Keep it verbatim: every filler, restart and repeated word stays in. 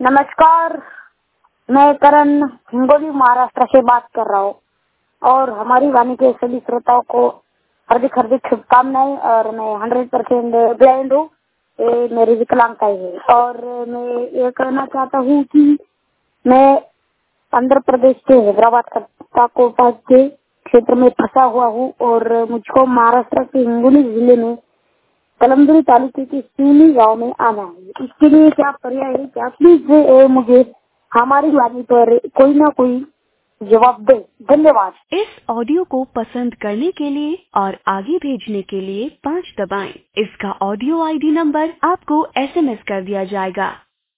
नमस्कार, मैं करण हिंगोली महाराष्ट्र से बात कर रहा हूँ और हमारी वाणी के सभी श्रोताओं को हार्दिक हार्दिक शुभकामनाएं। और मैं हंड्रेड परसेंट ब्लाइंड हूँ, ये मेरी विकलांगता है। और मैं ये कहना चाहता हूँ कि मैं आंध्र प्रदेश के हैदराबाद कोटा के क्षेत्र में फंसा हुआ हूँ और मुझको महाराष्ट्र के हिंगोली जिले में कलमदुरी तालुके के सीनी गांव में आना है। इसके लिए क्या पर्याय है, क्या प्लीज मुझे हमारी वाणी पर कोई ना कोई जवाब दे। धन्यवाद। इस ऑडियो को पसंद करने के लिए और आगे भेजने के लिए पाँच दबाएं। इसका ऑडियो आईडी नंबर आपको एसएमएस कर दिया जाएगा।